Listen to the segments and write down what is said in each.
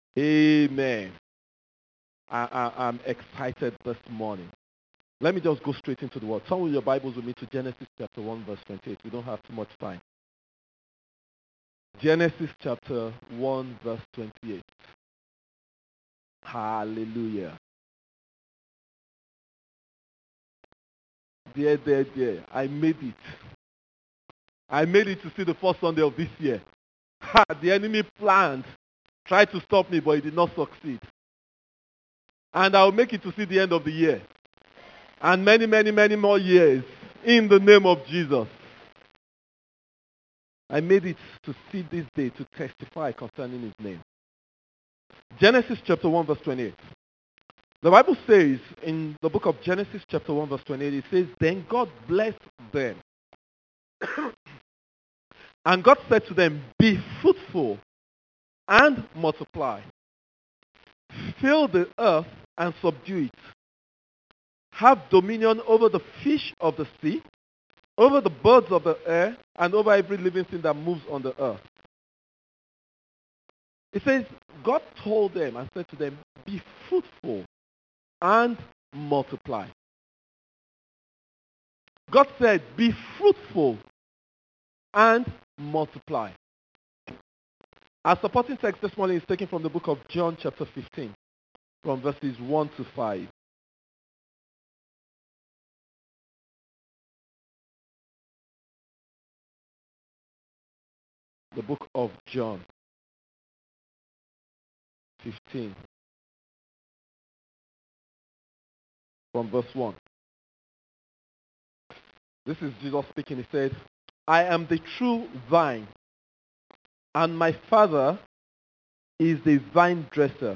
Amen. I'm excited this morning. Let me just go straight into the word. Turn with your Bibles with me to Genesis chapter 1, verse 28. We don't have too much time. Genesis chapter 1, verse 28. Hallelujah. Dear. I made it. I made it to see the first Sunday of this year. The enemy planned, tried to stop me, but he did not succeed. And I'll make it to see the end of the year. And many more years in the name of Jesus. I made it to see this day to testify concerning his name. Genesis chapter 1 verse 28. The Bible says in the book of Genesis chapter 1 verse 28, it says, Then God blessed them. And God said to them, Be fruitful and multiply. Fill the earth and subdue it. Have dominion over the fish of the sea, over the birds of the air, and over every living thing that moves on the earth. It says, God told them and said to them, Be fruitful and multiply. God said, Be fruitful and multiply. Our supporting text this morning is taken from the book of John chapter 15, from verses 1 to 5. The book of John 15, from verse 1. This is Jesus speaking. He said, I am the true vine, and my Father is the vine dresser.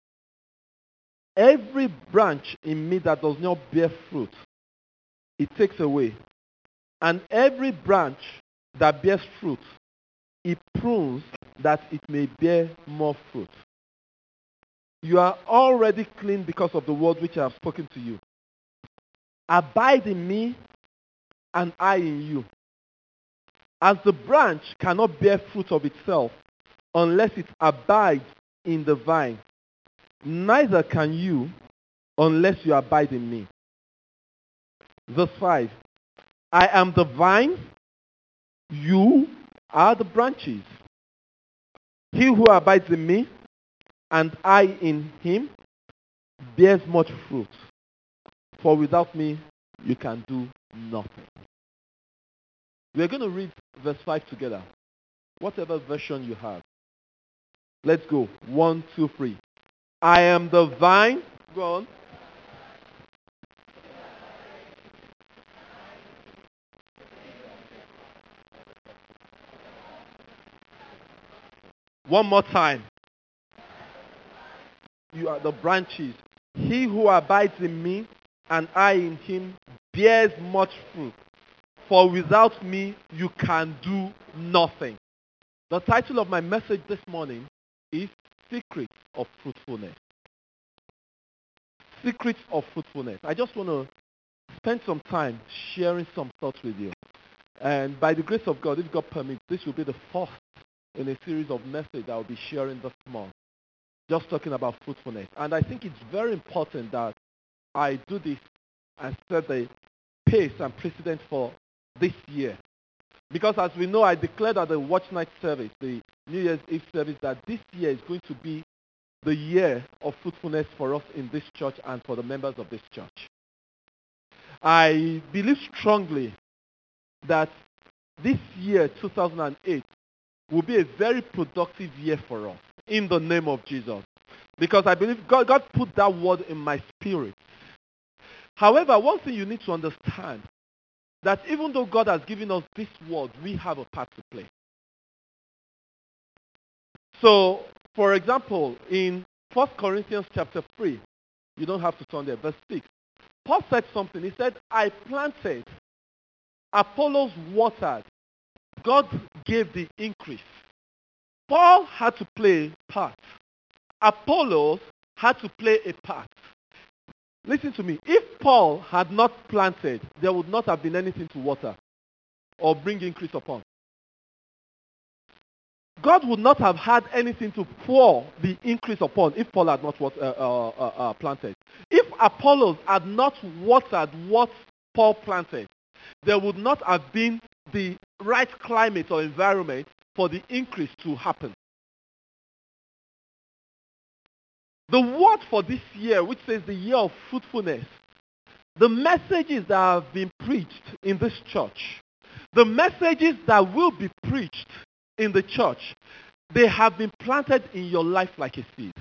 Every branch in me that does not bear fruit, it takes away. And every branch that bears fruit, it prunes that it may bear more fruit. You are already clean because of the word which I have spoken to you. Abide in me, and I in you. As the branch cannot bear fruit of itself unless it abides in the vine, neither can you unless you abide in me. Verse 5. I am the vine, you are the branches. He who abides in me, and I in him, bears much fruit. For without me, you can do nothing. We're going to read verse 5 together. Whatever version you have. Let's go. 1, 2, 3. I am the vine. Go on. One more time. You are the branches. He who abides in me and I in him bears much fruit. For without me, you can do nothing. The title of my message this morning is Secrets of Fruitfulness. Secrets of Fruitfulness. I just want to spend some time sharing some thoughts with you. And by the grace of God, if God permits, this will be the first in a series of messages I will be sharing this month. Just talking about fruitfulness. And I think it's very important that I do this and set the pace and precedent for this year. Because as we know, I declared at the Watch Night service, the New Year's Eve service, that this year is going to be the year of fruitfulness for us in this church and for the members of this church. I believe strongly that this year, 2008, will be a very productive year for us in the name of Jesus. Because I believe God put that word in my spirit. However, one thing you need to understand, that even though God has given us this word, we have a part to play. So, for example, in 1 Corinthians chapter 3, you don't have to turn there, verse 6, Paul said something. He said, I planted, Apollos watered, God gave the increase. Paul had to play a part. Apollos had to play a part. Listen to me. If Paul had not planted, there would not have been anything to water or bring increase upon. God would not have had anything to pour the increase upon if Paul had not planted. If Apollos had not watered what Paul planted, there would not have been the right climate or environment for the increase to happen. The word for this year, which says the year of fruitfulness, the messages that have been preached in this church, the messages that will be preached in the church, they have been planted in your life like a seed.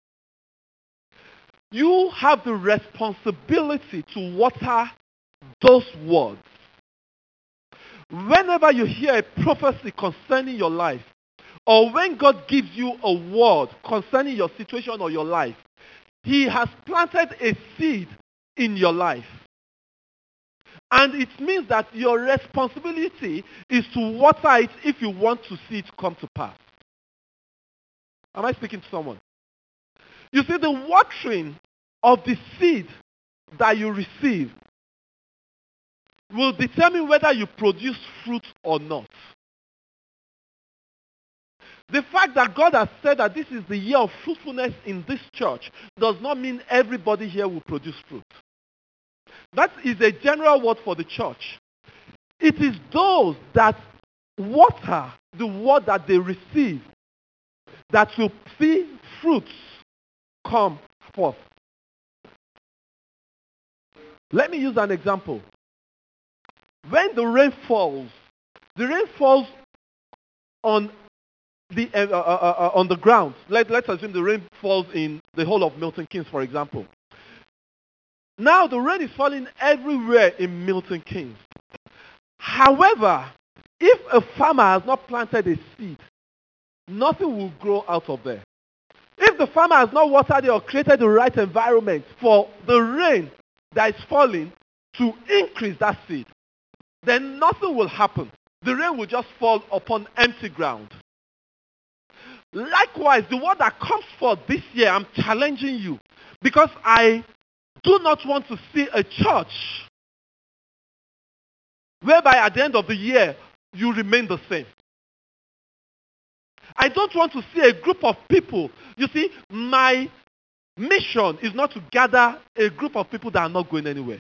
You have the responsibility to water those words. Whenever you hear a prophecy concerning your life, or when God gives you a word concerning your situation or your life, He has planted a seed in your life. And it means that your responsibility is to water it if you want to see it come to pass. Am I speaking to someone? You see, the watering of the seed that you receive will determine whether you produce fruit or not. The fact that God has said that this is the year of fruitfulness in this church does not mean everybody here will produce fruit. That is a general word for the church. It is those that water the word that they receive that will see fruits come forth. Let me use an example. When the rain falls on the ground. Let's assume the rain falls in the whole of Milton Keynes, for example. Now the rain is falling everywhere in Milton Keynes. However, if a farmer has not planted a seed, nothing will grow out of there. If the farmer has not watered it or created the right environment for the rain that is falling to increase that seed, then nothing will happen. The rain will just fall upon empty ground. Likewise, the word that comes forth this year, I'm challenging you because I do not want to see a church whereby at the end of the year you remain the same. I don't want to see a group of people. You see, my mission is not to gather a group of people that are not going anywhere.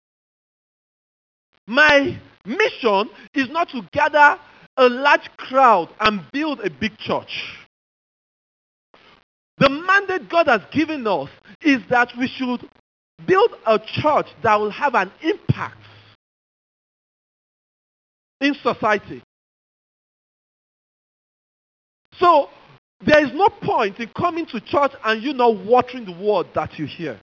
My mission is not to gather a large crowd and build a big church. The mandate God has given us is that we should build a church that will have an impact in society. So, there is no point in coming to church and you not watering the word that you hear.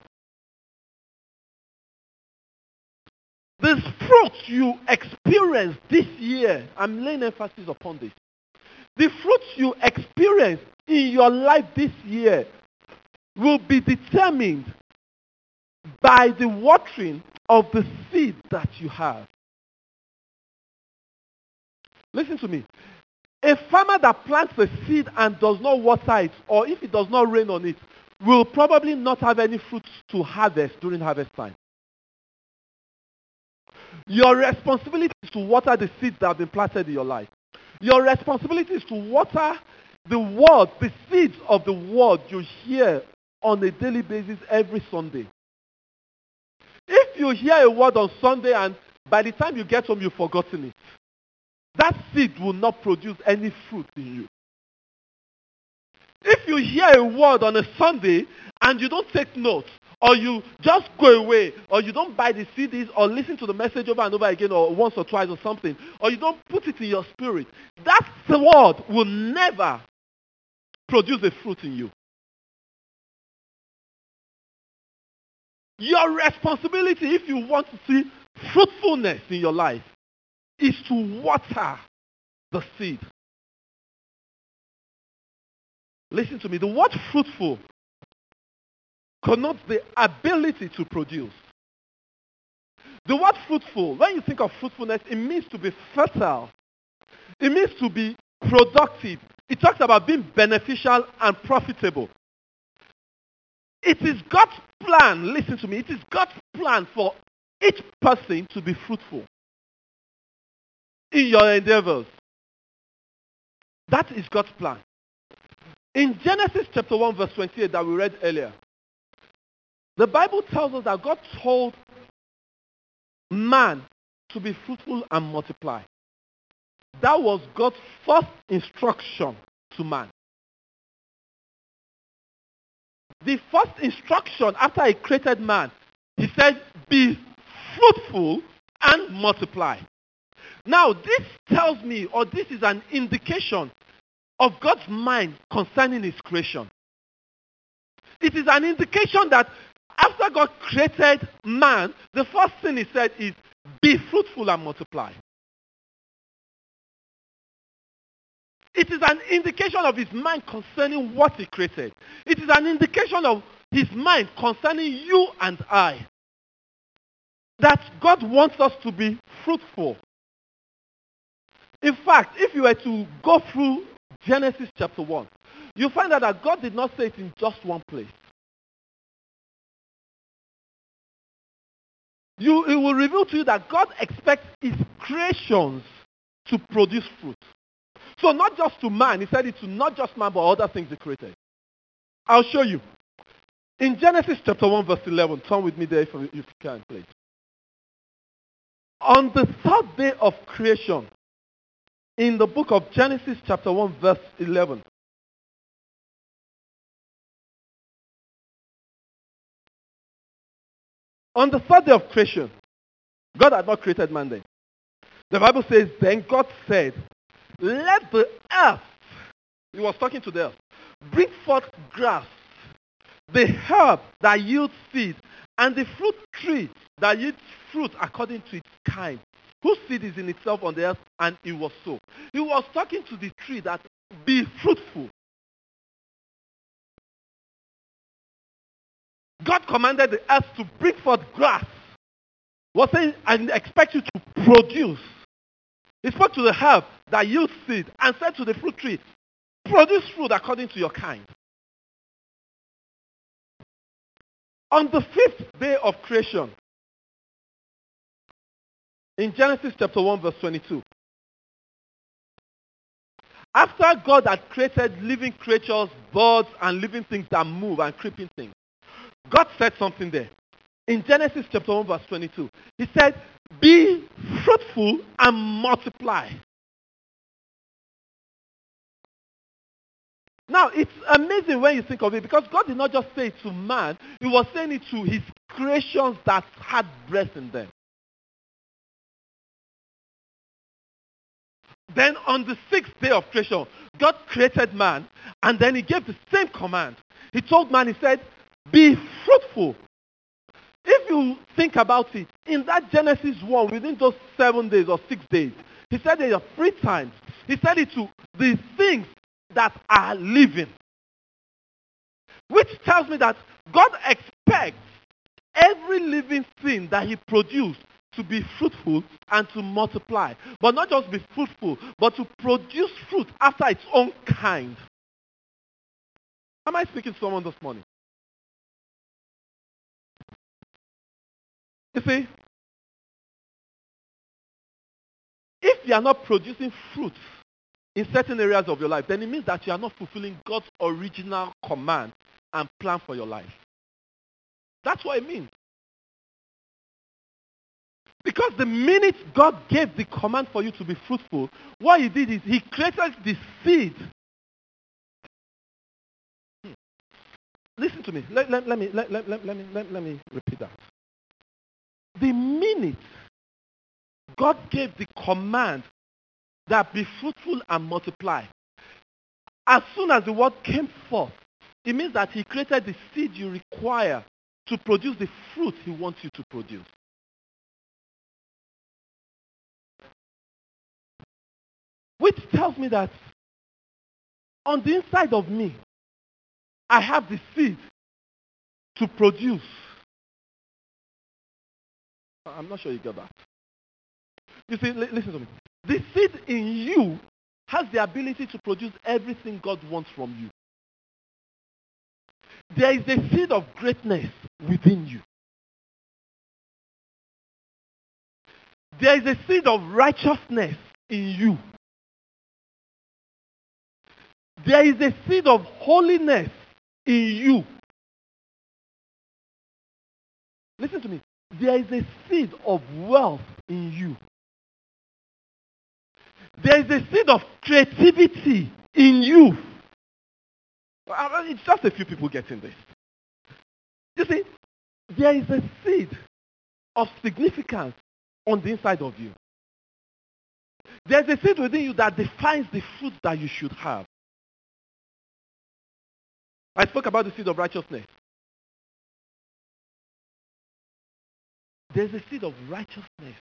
The fruit you experience this year, I'm laying emphasis upon this. The fruits you experience in your life this year will be determined by the watering of the seed that you have. Listen to me. A farmer that plants a seed and does not water it, or if it does not rain on it, will probably not have any fruits to harvest during harvest time. Your responsibility is to water the seeds that have been planted in your life. Your responsibility is to water the word, the seeds of the word you hear on a daily basis every Sunday. If you hear a word on Sunday and by the time you get home you've forgotten it, that seed will not produce any fruit in you. If you hear a word on a Sunday and you don't take notes, or you just go away, or you don't buy the CDs or listen to the message over and over again or once or twice or something, or you don't put it in your spirit, that word will never produce a fruit in you. Your responsibility, if you want to see fruitfulness in your life, is to water the seed. Listen to me. The word fruitful connotes the ability to produce. The word fruitful, when you think of fruitfulness, it means to be fertile. It means to be productive. It talks about being beneficial and profitable. It is God's plan, listen to me, it is God's plan for each person to be fruitful in your endeavors. That is God's plan. In Genesis chapter 1 verse 28 that we read earlier, the Bible tells us that God told man to be fruitful and multiply. That was God's first instruction to man. The first instruction after he created man, he said, be fruitful and multiply. Now, this tells me, or this is an indication of God's mind concerning his creation. It is an indication that after God created man, the first thing he said is, be fruitful and multiply. It is an indication of his mind concerning what he created. It is an indication of his mind concerning you and I. That God wants us to be fruitful. In fact, if you were to go through Genesis chapter 1, you find out that God did not say it in just one place. It will reveal to you that God expects his creations to produce fruit. So not just to man, he said it to not just man, but other things he created. I'll show you. In Genesis chapter 1 verse 11, turn with me there if you can, please. On the third day of creation, in the book of Genesis chapter 1 verse 11, on the third day of creation, God had not created man then. The Bible says, then God said, let the earth, he was talking to the earth, bring forth grass, the herb that yields seed, and the fruit tree that yields fruit according to its kind, whose seed is in itself on the earth, and it was so. He was talking to the tree that be fruitful. God commanded the earth to bring forth grass. Was saying, I expect you to produce. He spoke to the herb that yields seed and said to the fruit tree, produce fruit according to your kind. On the fifth day of creation, in Genesis chapter 1 verse 22, after God had created living creatures, birds, and living things that move and creeping things, God said something there. In Genesis chapter 1 verse 22, he said, be fruitful and multiply. Now, it's amazing when you think of it, because God did not just say it to man, he was saying it to his creations that had breath in them. Then on the sixth day of creation, God created man, and then he gave the same command. He told man, he said, be fruitful. If you think about it, in that Genesis 1, within those 7 days or 6 days, he said there are 3 times. He said it to the things that are living. Which tells me that God expects every living thing that he produced to be fruitful and to multiply. But not just be fruitful, but to produce fruit after its own kind. Am I speaking to someone this morning? You see, if you are not producing fruit in certain areas of your life, then it means that you are not fulfilling God's original command and plan for your life. That's what it means. Because the minute God gave the command for you to be fruitful, what he did is he created the seed. Listen to me. Let me repeat that. The minute God gave the command that be fruitful and multiply, as soon as the word came forth, it means that he created the seed you require to produce the fruit he wants you to produce. Which tells me that on the inside of me, I have the seed to produce. I'm not sure you get that. You see, listen to me. The seed in you has the ability to produce everything God wants from you. There is a seed of greatness within you. There is a seed of righteousness in you. There is a seed of holiness in you. Listen to me. There is a seed of wealth in you. There is a seed of creativity in you. It's just a few people getting this. You see, there is a seed of significance on the inside of you. There's a seed within you that defines the fruit that you should have. I spoke about the seed of righteousness. There's a seed of righteousness.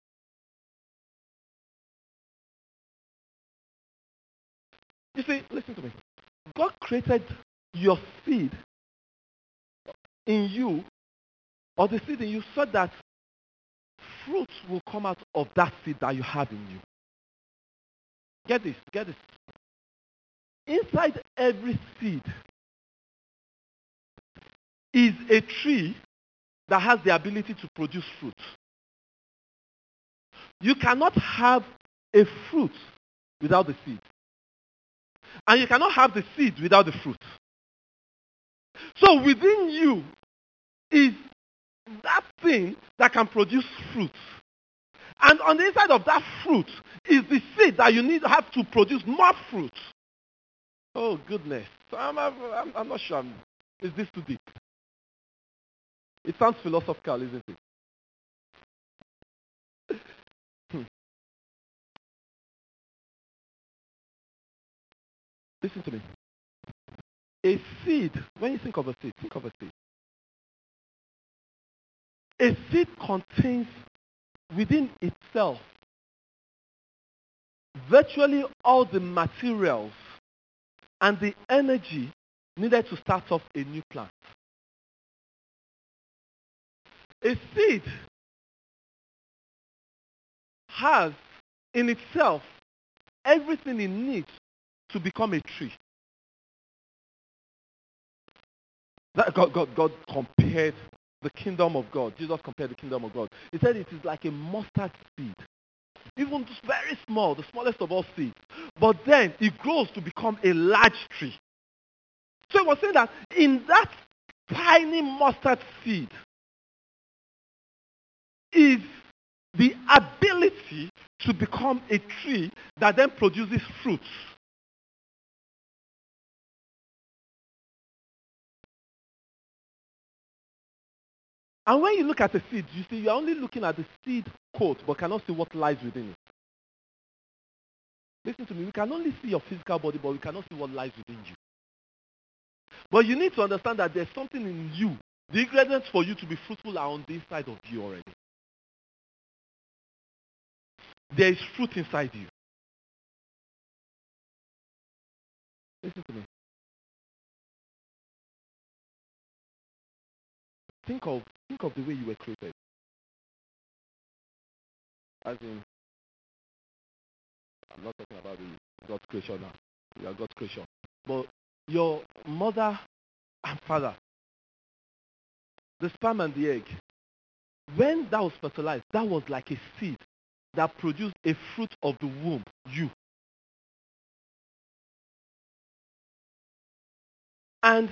You see, listen to me. God created your seed in you, or the seed in you, so that fruits will come out of that seed that you have in you. Get this. Inside every seed is a tree that has the ability to produce fruit. You cannot have a fruit without the seed. And you cannot have the seed without the fruit. So within you is that thing that can produce fruit. And on the inside of that fruit is the seed that you need to have to produce more fruit. Oh, goodness. I'm not sure. Is this too deep? It sounds philosophical, isn't it? Listen to me. A seed, when you think of a seed, think of a seed. A seed contains within itself virtually all the materials and the energy needed to start off a new plant. A seed has in itself everything it needs to become a tree. That God compared the kingdom of God. Jesus compared the kingdom of God. He said it is like a mustard seed. Even just very small, the smallest of all seeds. But then it grows to become a large tree. So he was saying that in that tiny mustard seed is the ability to become a tree that then produces fruits. And when you look at a seed, you see, you're only looking at the seed coat, but cannot see what lies within it. Listen to me, we can only see your physical body, but we cannot see what lies within you. But you need to understand that there's something in you. The ingredients for you to be fruitful are on the inside of you already. There is fruit inside you. Listen to me. Think of the way you were created. As in, I'm not talking about God's creation now. You are God's creation. But your mother and father, the sperm and the egg, when that was fertilized, that was like a seed that produced a fruit of the womb, you. And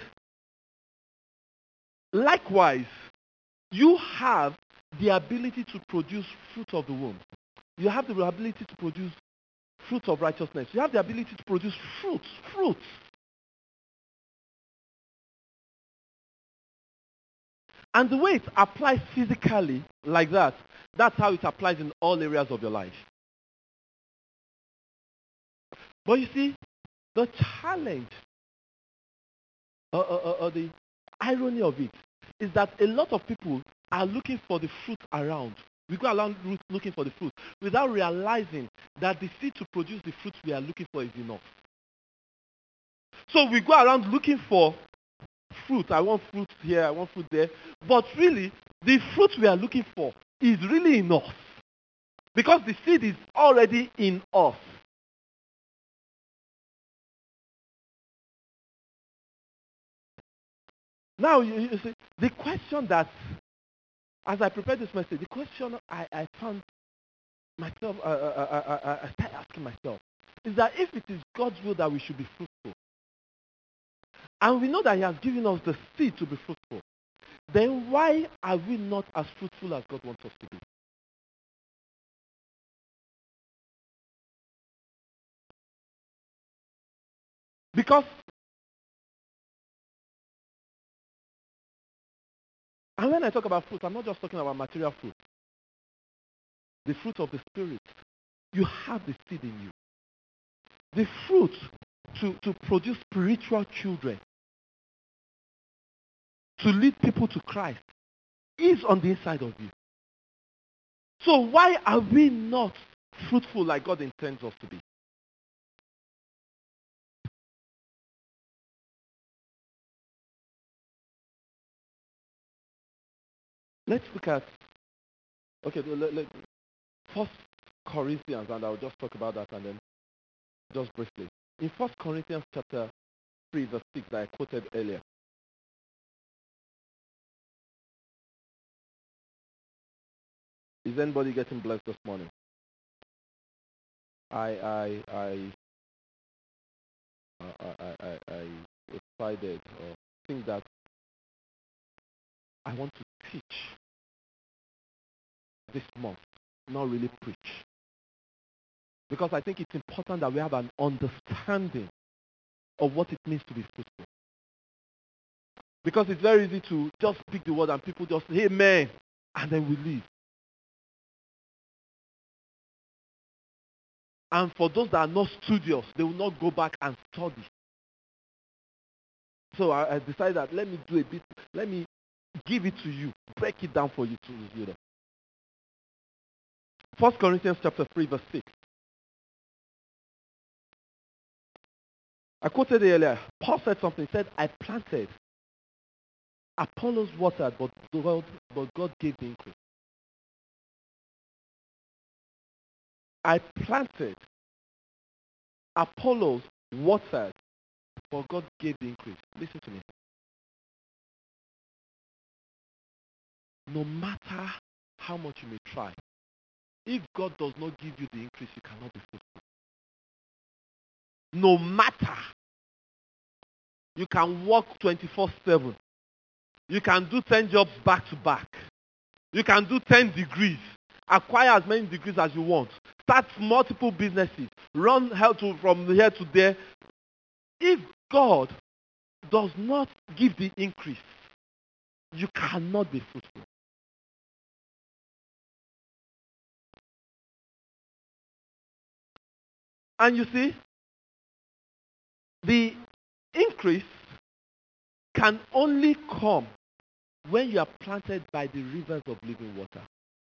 likewise, you have the ability to produce fruit of the womb. You have the ability to produce fruit of righteousness. You have the ability to produce fruits. And the way it applies physically like that, that's how it applies in all areas of your life. But you see, the challenge or the irony of it is that a lot of people are looking for the fruit around. We go around looking for the fruit without realizing that the seed to produce the fruit we are looking for is enough. So we go around looking for fruit. I want fruit here, I want fruit there. But really, the fruit we are looking for is really enough. Because the seed is already in us. Now, you see, the question that, as I prepared this message, the question I found myself, I started asking myself, is that if it is God's will that we should be fruitful, And we know that he has given us the seed to be fruitful. Then why are we not as fruitful as God wants us to be? Because, and when I talk about fruit, I'm not just talking about material fruit. The fruit of the Spirit. You have the seed in you. The fruit to produce spiritual children, to lead people to Christ, is on the inside of you. So why are we not fruitful like God intends us to be? Let's look at, okay, First Corinthians, and I'll just talk about that and then just briefly. In First Corinthians chapter 3, verse 6 that I quoted earlier. Is anybody getting blessed this morning? I decided or think that I want to teach this month, not really preach. Because I think it's important that we have an understanding of what it means to be fruitful. Because it's very easy to just speak the word and people just say, amen, and then we leave. And for those that are not studious, they will not go back and study. So I decided that let me do a bit, let me give it to you, break it down for you to review them. 1 Corinthians chapter 3, verse 6. I quoted it earlier. Paul said something. He said, I planted. Apollos watered, but God gave the increase. I planted. Apollos watered, but God gave the increase. Listen to me. No matter how much you may try, if God does not give you the increase, you cannot be fruitful. No matter. You can work 24/7. You can do 10 jobs back to back. You can do 10 degrees. Acquire as many degrees as you want. Start multiple businesses. Run from here to there. If God does not give the increase, you cannot be fruitful. And you see, the increase can only come when you are planted by the rivers of living water.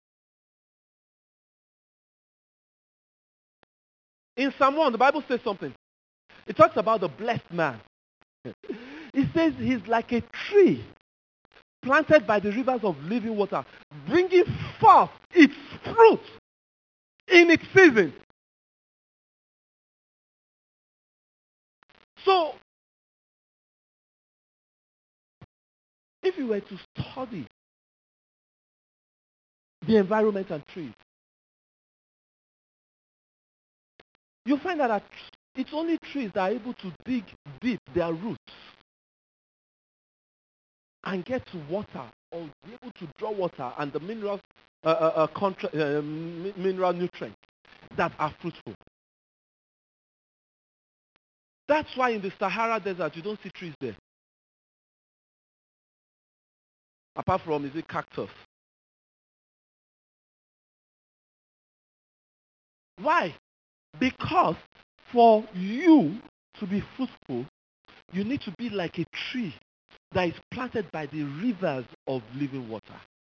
In Psalm 1, the Bible says something. It talks about the blessed man. It says he's like a tree planted by the rivers of living water, bringing forth its fruit in its season. So, if you were to study the environment and trees, you'll find that it's only trees that are able to dig deep their roots and get to water or be able to draw water and the mineral nutrients that are fruitful. That's why in the Sahara Desert you don't see trees there. Apart from, is it cactus? Why? Because for you to be fruitful, you need to be like a tree that is planted by the rivers of living water.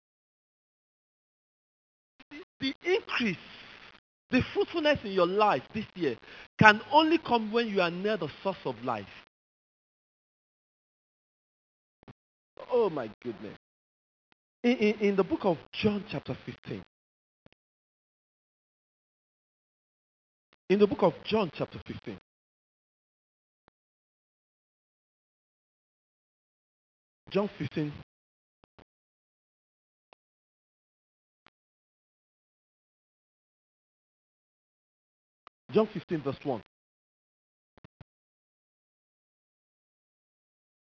The increase, the fruitfulness in your life this year can only come when you are near the source of life. Oh my goodness. In the book of John chapter 15. In the book of John chapter 15. John 15. John 15 verse 1.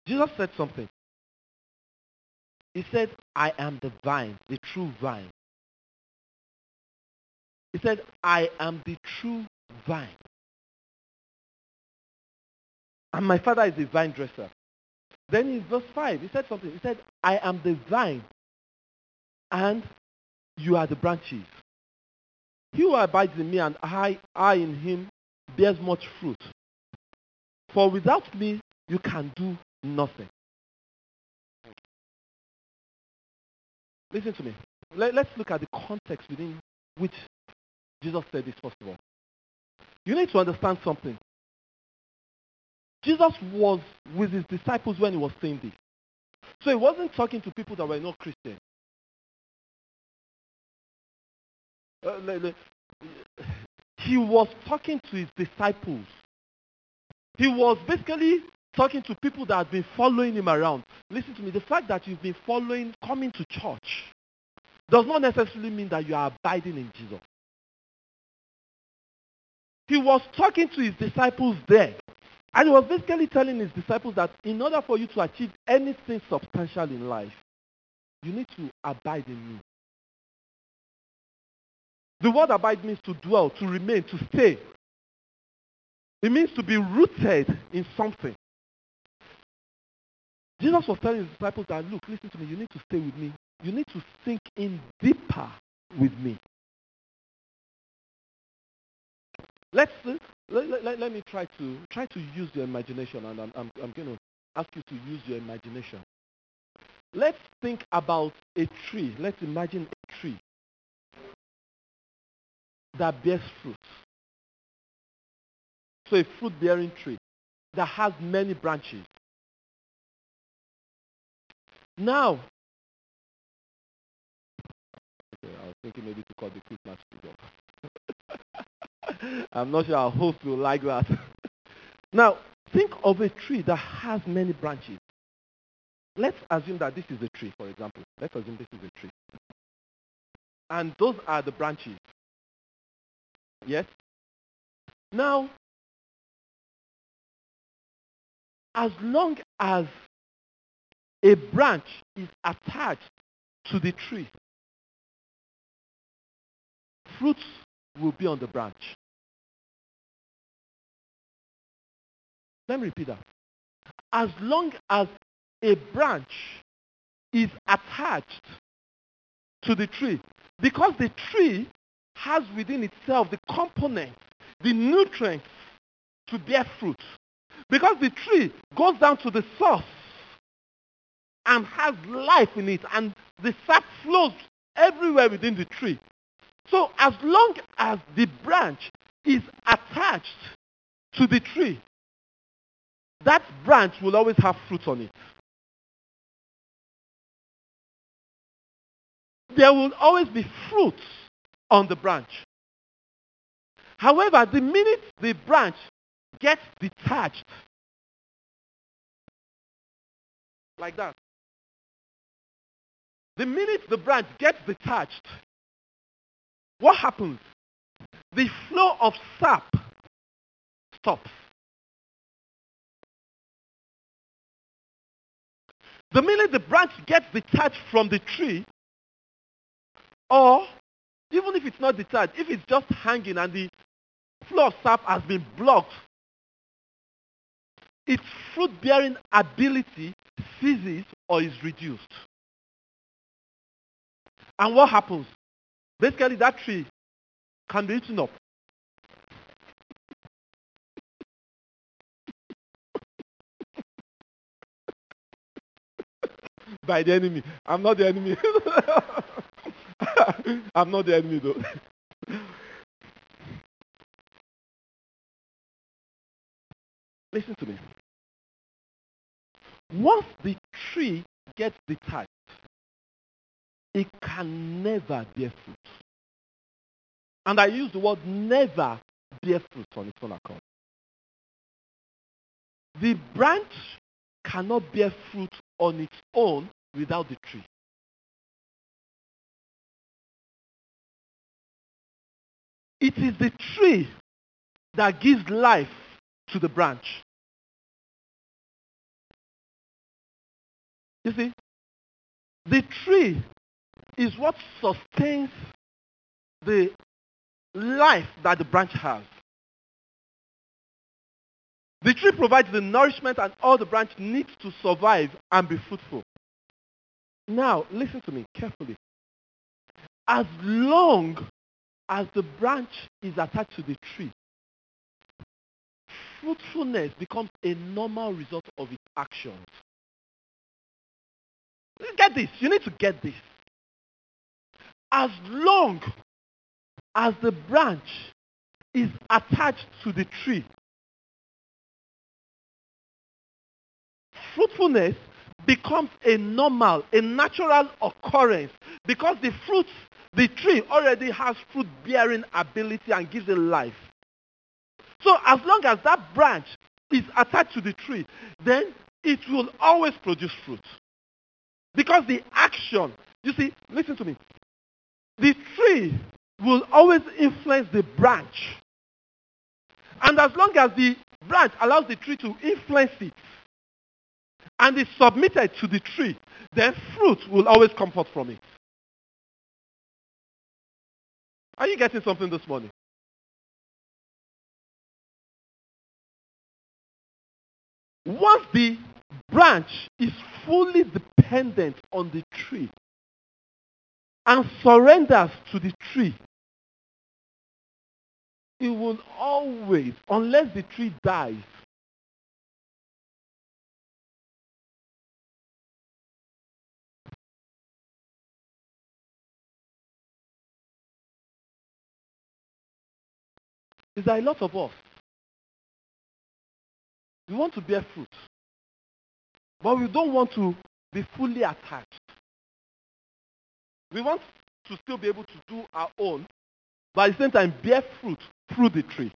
Jesus said something. He said, I am the vine, the true vine. He said, I am the true vine. And my Father is the vine dresser. Then in verse 5, he said something. He said, I am the vine, and you are the branches. He who abides in me and I in him bears much fruit. For without me, you can do nothing. Listen to me. Let's look at the context within which Jesus said this, first of all. You need to understand something. Jesus was with his disciples when he was saying this. So he wasn't talking to people that were not Christians. He was talking to his disciples. He was basically talking to people that had been following him around. Listen to me. The fact that you've been coming to church, does not necessarily mean that you are abiding in Jesus. He was talking to his disciples there. And he was basically telling his disciples that in order for you to achieve anything substantial in life, you need to abide in me. The word abide means to dwell, to remain, to stay. It means to be rooted in something. Jesus was telling his disciples that, look, listen to me, you need to stay with me. You need to sink in deeper with me. Let me try to use your imagination, and I'm going to ask you to use your imagination. Let's think about a tree. Let's imagine a tree that bears fruit. So a fruit-bearing tree that has many branches. Now, okay, I was thinking maybe to call the Christmas tree off. I'm not sure our host will like that. Now, think of a tree that has many branches. Let's assume that this is a tree, for example. Let's assume this is a tree. And those are the branches. Yes? Now, as long as a branch is attached to the tree, fruits will be on the branch. Let me repeat that. As long as a branch is attached to the tree, because the tree has within itself the components, the nutrients to bear fruit. Because the tree goes down to the source and has life in it, and the sap flows everywhere within the tree. So as long as the branch is attached to the tree, that branch will always have fruit on it. There will always be fruits on the branch. However, the minute the branch gets detached, like that, the minute the branch gets detached, what happens? The flow of sap stops. The minute the branch gets detached from the tree, or even if it's not detached, if it's just hanging and the flow of sap has been blocked, its fruit-bearing ability ceases or is reduced. And what happens? Basically, that tree can be eaten up. By the enemy. I'm not the enemy. I'm not the enemy though. Listen to me. Once the tree gets detached, it can never bear fruit. And I use the word never bear fruit on its own account. The branch cannot bear fruit on its own without the tree. It is the tree that gives life to the branch. You see, the tree is what sustains the life that the branch has. The tree provides the nourishment and all the branch needs to survive and be fruitful. Now, listen to me carefully. As long as the branch is attached to the tree, fruitfulness becomes a normal result of its actions. Get this. You need to get this. As long as the branch is attached to the tree, fruitfulness becomes a normal, a natural occurrence because the tree already has fruit-bearing ability and gives it life. So as long as that branch is attached to the tree, then it will always produce fruit. Because the action, you see, listen to me. The tree will always influence the branch. And as long as the branch allows the tree to influence it, and is submitted to the tree, then fruit will always come forth from it. Are you getting something this morning? Once the branch is fully dependent on the tree and surrenders to the tree, it will always, unless the tree dies, is that a lot of us, we want to bear fruit, but we don't want to be fully attached. We want to still be able to do our own, but at the same time bear fruit through the tree.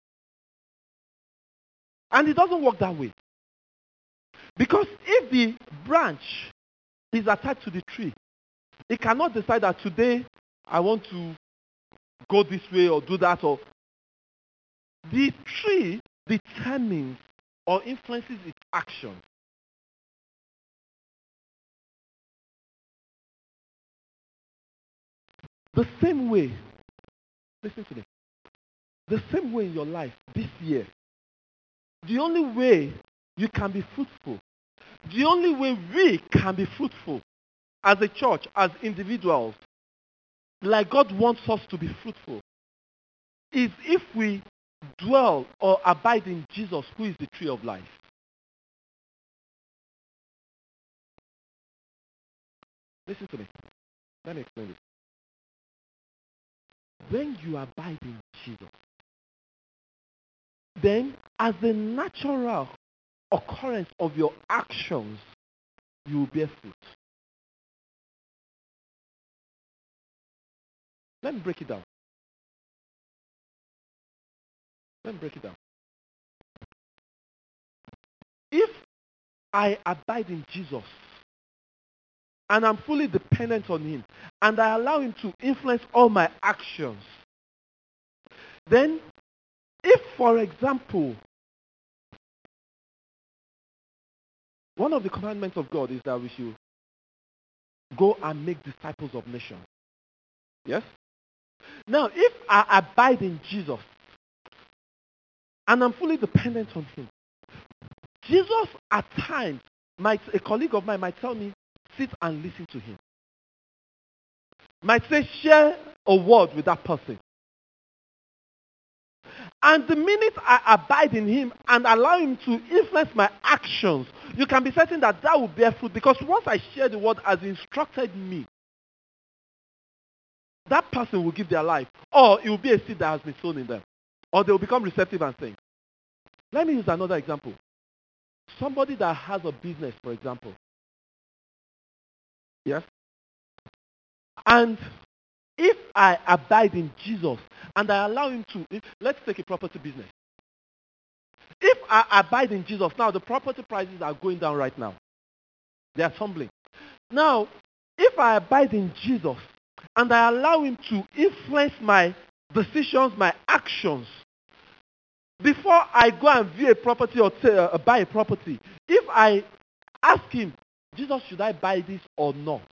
And it doesn't work that way. Because if the branch is attached to the tree, it cannot decide that today I want to go this way or do that. Or the tree determines or influences its action. The same way, listen to me, the same way in your life this year, the only way you can be fruitful, the only way we can be fruitful as a church, as individuals, like God wants us to be fruitful, is if we dwell or abide in Jesus, who is the tree of life. Listen to me. Let me explain this. When you abide in Jesus, then as a natural occurrence of your actions, you will bear fruit. Let me break it down. Let me break it down. If I abide in Jesus and I'm fully dependent on him and I allow him to influence all my actions, then if, for example, one of the commandments of God is that we should go and make disciples of nations. Yes? Now, if I abide in Jesus and I'm fully dependent on him, Jesus at times, a colleague of mine might tell me, sit and listen to him. Might say, share a word with that person. And the minute I abide in him and allow him to influence my actions, you can be certain that that will bear fruit, because once I share the word as he instructed me, that person will give their life, or it will be a seed that has been sown in them, or they will become receptive and think. Let me use another example. Somebody that has a business, for example. Yes? And if I abide in Jesus and I allow him to, let's take a property business. If I abide in Jesus, now the property prices are going down right now. They are tumbling. Now, if I abide in Jesus and I allow him to influence my decisions, my actions, before I go and view a property or buy a property, if I ask him, Jesus, should I buy this or not?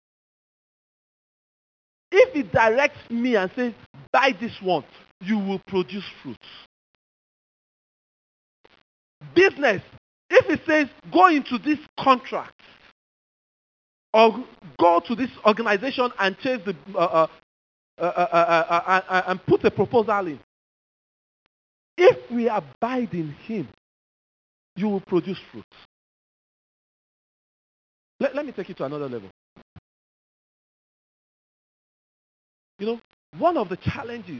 If he directs me and says, buy this one, you will produce fruit. Business, if he says, go into this contract or go to this organization and chase the and put a proposal in. If we abide in him, you will produce fruit. Let me take you to another level. You know, one of the challenges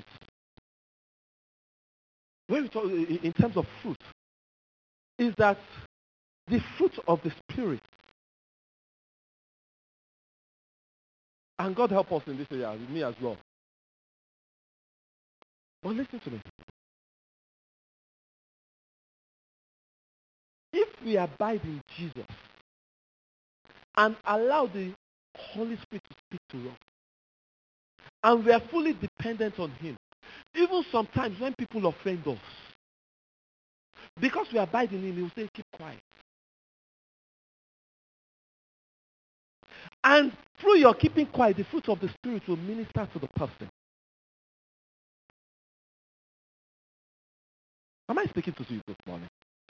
when we talk in terms of fruit is that the fruit of the Spirit, and God help us in this area, me as well. But listen to me. If we abide in Jesus and allow the Holy Spirit to speak to us, and we are fully dependent on him, even sometimes when people offend us, because we abide in him, he will say, keep quiet. And through your keeping quiet, the fruit of the Spirit will minister to the person. Am I speaking to you this morning?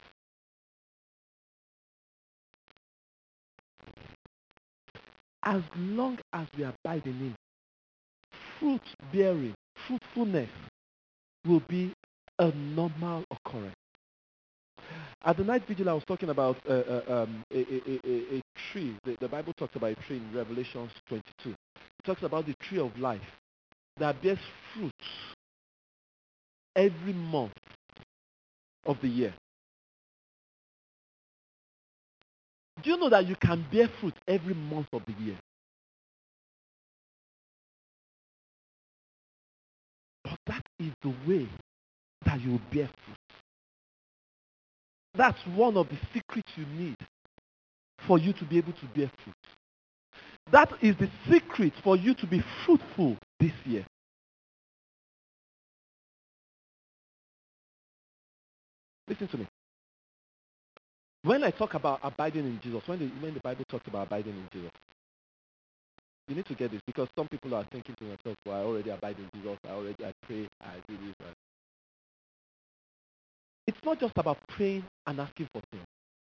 As long as we abide in him, fruit bearing, fruitfulness will be a normal occurrence. At the night vigil, I was talking about a tree. The Bible talks about a tree in Revelation 22. It talks about the tree of life that bears fruit every month of the year. Do you know that you can bear fruit every month of the year? But that is the way that you will bear fruit. That's one of the secrets you need for you to be able to bear fruit. That is the secret for you to be fruitful this year. Listen to me. When I talk about abiding in Jesus, when the Bible talks about abiding in Jesus, you need to get this, because some people are thinking to themselves, well, I already abide in Jesus, I pray, I do this. It's not just about praying and asking for things.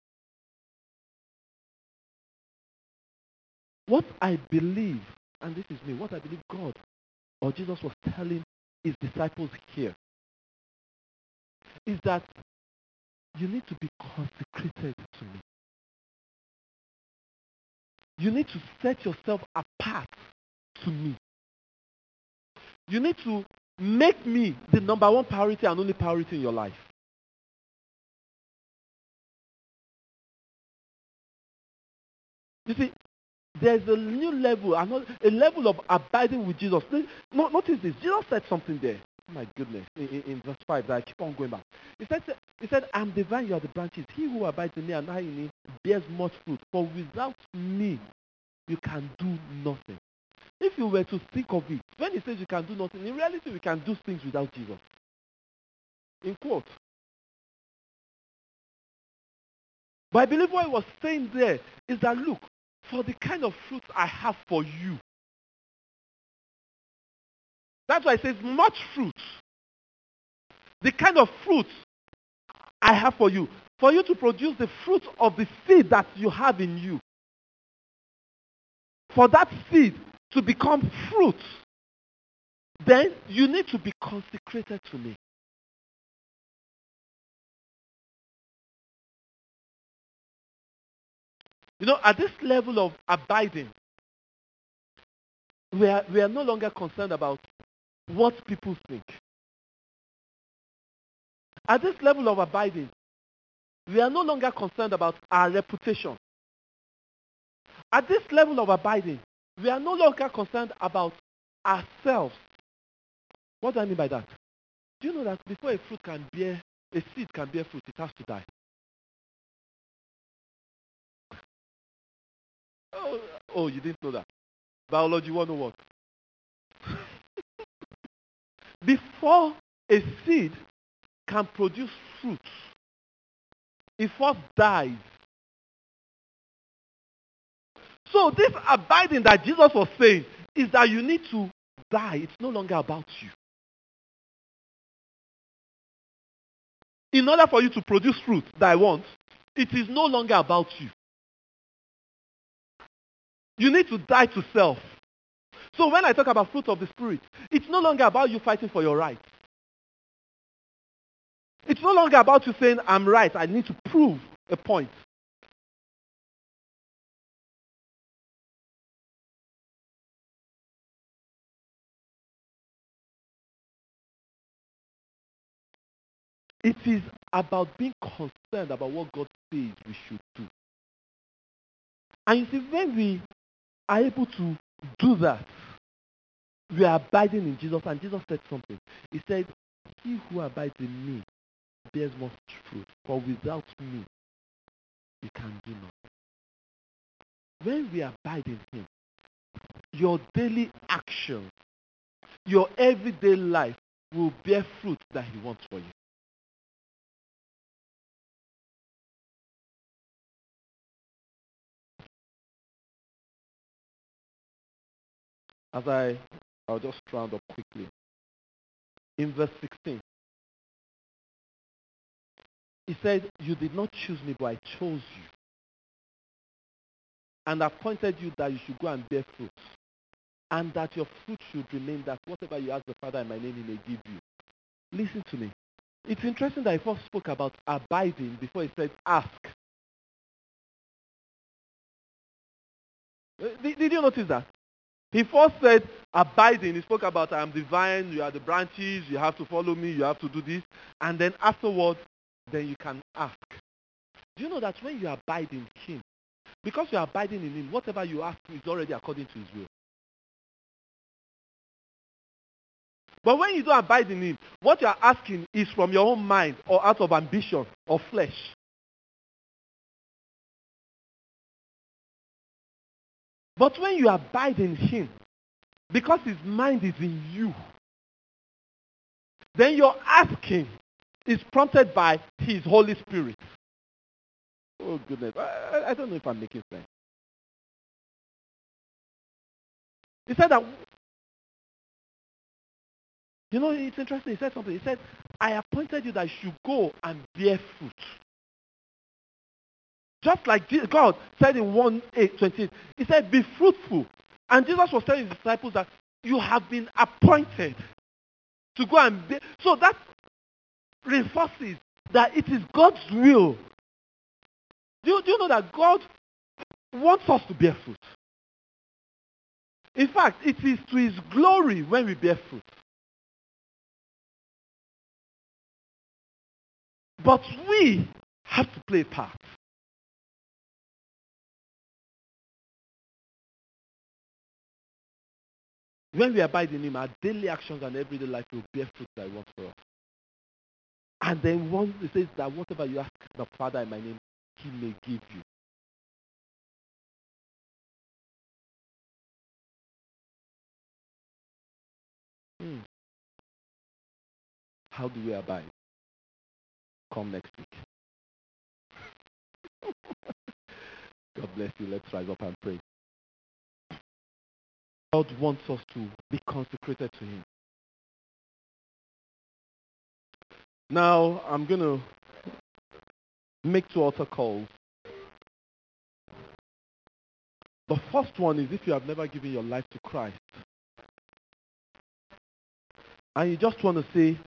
What I believe, and this is me, what I believe God or Jesus was telling his disciples here is that you need to be consecrated to me. You need to set yourself apart to me. You need to make me the number one priority and only priority in your life. You see, there's a new level, a level of abiding with Jesus. Notice this. Jesus said something there. Oh my goodness. In verse 5, that I keep on going back. He said, I'm the vine, you are the branches. He who abides in me and I in him bears much fruit. For without me, you can do nothing. If you were to think of it, when he says you can do nothing, in reality, we can do things without Jesus. In quote. But I believe what he was saying there is that, look, for the kind of fruit I have for you. That's why it says much fruit. The kind of fruit I have for you to produce the fruit of the seed that you have in you. For that seed to become fruit, then you need to be consecrated to me. You know, at this level of abiding, we are no longer concerned about what people think. At this level of abiding, we are no longer concerned about our reputation. At this level of abiding, we are no longer concerned about ourselves. What do I mean by that? Do you know that before a seed can bear fruit, it has to die? Oh, you didn't know that. Biology 101. Before a seed can produce fruit, it first dies. So this abiding that Jesus was saying is that you need to die. It's no longer about you. In order for you to produce fruit that I want, it is no longer about you. You need to die to self. So when I talk about fruit of the Spirit, it's no longer about you fighting for your rights. It's no longer about you saying, I'm right, I need to prove a point. It is about being concerned about what God says we should do. And you see, when we are able to do that, we are abiding in Jesus. And Jesus said something. He said, he who abides in me bears much fruit. For without me, you can do nothing. When we abide in him, your daily actions, your everyday life will bear fruit that he wants for you. I'll just round up quickly. In verse 16, he said, you did not choose me, but I chose you and appointed you that you should go and bear fruit, and that your fruit should remain, that whatever you ask the Father in my name, he may give you. Listen to me. It's interesting that he first spoke about abiding before he said ask. Did you notice that? He first said abiding. He spoke about I am the vine, you are the branches, you have to follow me, you have to do this. And then afterwards, then you can ask. Do you know that when you abide in him, because you are abiding in him, whatever you ask is already according to his will. But when you don't abide in him, what you are asking is from your own mind or out of ambition or flesh. But when you abide in him, because his mind is in you, then your asking is prompted by his Holy Spirit. Oh goodness, I don't know if I'm making sense. He said that, you know, it's interesting. He said something. He said, I appointed you that you should go and bear fruit. Just like God said in 1:28, he said, be fruitful. And Jesus was telling his disciples that you have been appointed to go and bear. So that reinforces that it is God's will. Do you know that God wants us to bear fruit? In fact, it is to his glory when we bear fruit. But we have to play a part. When we abide in him, our daily actions and everyday life will bear fruit that he wants for us. And then once it says that whatever you ask the Father in my name, he may give you. How do we abide? Come next week. God bless you. Let's rise up and pray. God wants us to be consecrated to him. Now, I'm going to make 2 altar calls. The first one is if you have never given your life to Christ, and you just want to say,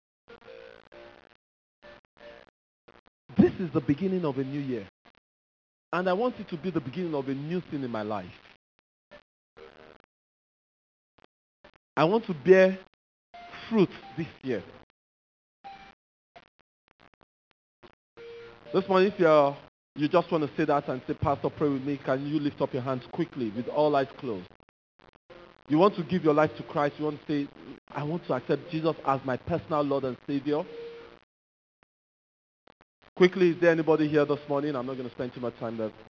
this is the beginning of a new year, and I want it to be the beginning of a new thing in my life. I want to bear fruit this year. This morning, if you just want to say that and say, Pastor, pray with me, can you lift up your hands quickly with all eyes closed? You want to give your life to Christ. You want to say, I want to accept Jesus as my personal Lord and Savior. Quickly, is there anybody here this morning? I'm not going to spend too much time there.